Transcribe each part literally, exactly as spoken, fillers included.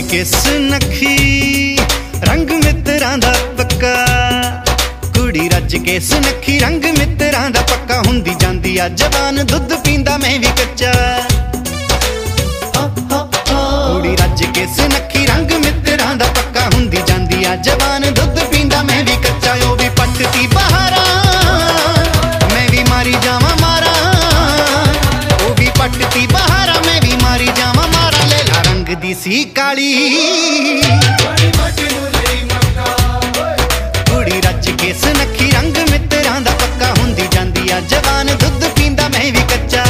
के सुनखी रंग मित्रां दा पक्का, कुड़ी रज के सुनखी रंग मित्रां दा पक्का। हुंदी जांदी आ जवान दुध पींदा मैं भी कच्चा, कुड़ी रज के सुनखी रंग मित्रां दा पक्का। हुंदी जांदी आ जवान दुध पींदा मैं भी कच्चा। ओ भी पटती बहारा मैं भी मारी जावां मारा, ओ भी पटती बहारा मैं भी मारी जावां मारा। लेला रंग दी सी काली कुड़ी रज के सुनखी रंग मित्रां दा पक्का। हुंदी जांदी आ जवान दुध पींदा मैं भी कच्चा।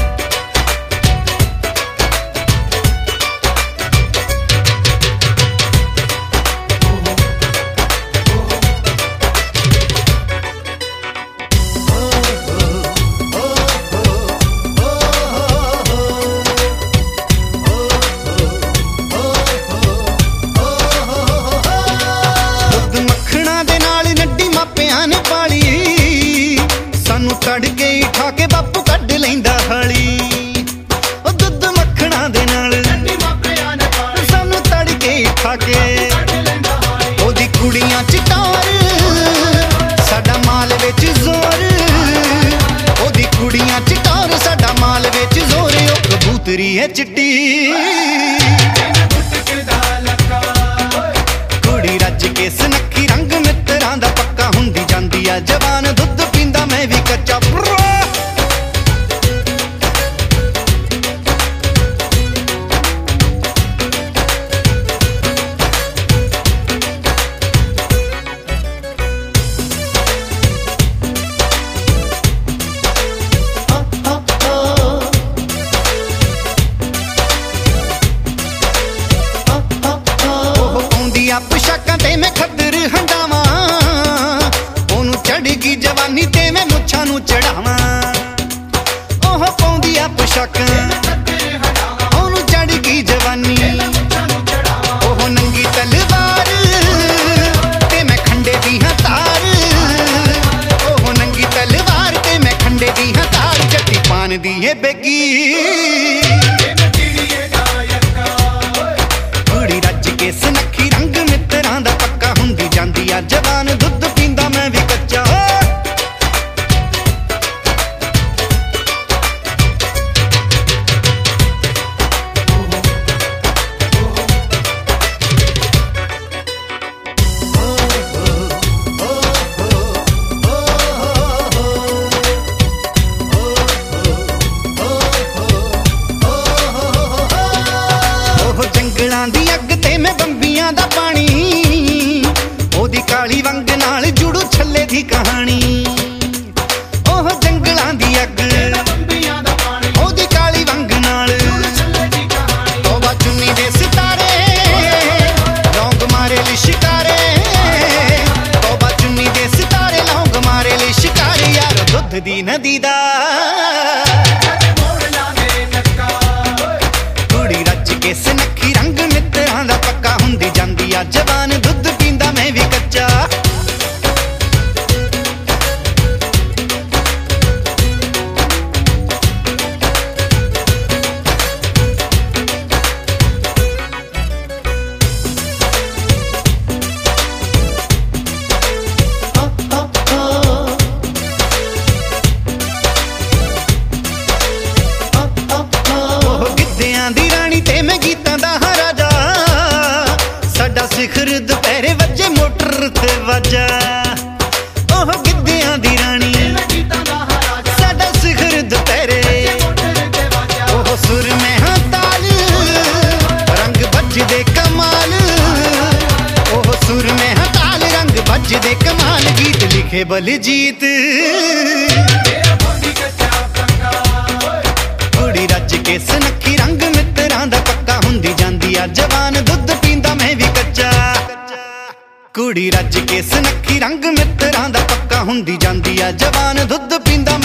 तड़के ठा के बापू कढ लैंदा हली, ओ दुध मक्खणा दे नाल सानू तड़के ठा के। ओदी कुड़ियां च टौर साडा माल विच जोर, ओदी कुड़ियां च टौर साडा माल विच जोर। ओ कबूतरी है चिट्टी कुड़ी रज के सुनखी रंग मित्रां दा पक्का। हुंदी जांदी आ जवान दुध पींदा मैं भी कच्चा। पोशाकां ते मैं खद्दर हंडावां, ओनू चढ़गी जवानी ते मैं मुच्छां नू चढ़ावां। ओह पाउंदी आ पोशाकां ओनू चढ़गी जवानी, ओह नंगी तलवार ते मैं खंडे दी हां तार, ओह नंगी तलवार ते मैं खंडे दी हां तार। जट्टी पान दी है बेगी कुड़ी रज के सुनखी रंग मित्रां दा पक्का। हुंदी जांदी आ जवान दुध पींदा मैं भी कच्चा। जंगलां दी अग ते मैं बंबियां दा पानी, ओदी काली वंग नाल जुड़ू छल्ले दी कहानी। ओह जंगलां दी अग ओदी काली वंग नाल तौबा चुन्नी दे सितारे लौंग मारे लिशकारे, तौबा चुन्नी दे सितारे लौंग मारे लिशकारे। यार दुध दी नदी दा कुड़ी रज के सुनखी रंग मित्रां दा पक्का। हुंदी जांदी आ जवान दुध पींदा मैं भी कच्चा। दी रानी ते मैं गीतां दा हां राजा, साडा सिखर दुपहरे वजे मोटर ते वजा। ओह गिद्धियां दी रानी साडा सिखर दुपहरे, ओह सुर में हां ताल रंग बजदे कमाल, ओह सुर में हां ताल रंग बजदे कमाल। गीत लिखे बलजीत कुड़ी रज के सुनखी रंग मित्रां दा पक्का। हुंदी जांदी आ जवान दुध पींदा मैं भी कच्चा, कुड़ी रज के सुनखी रंग मित्रां दा पक्का। हुंदी जांदी आ जवान दुध पींदा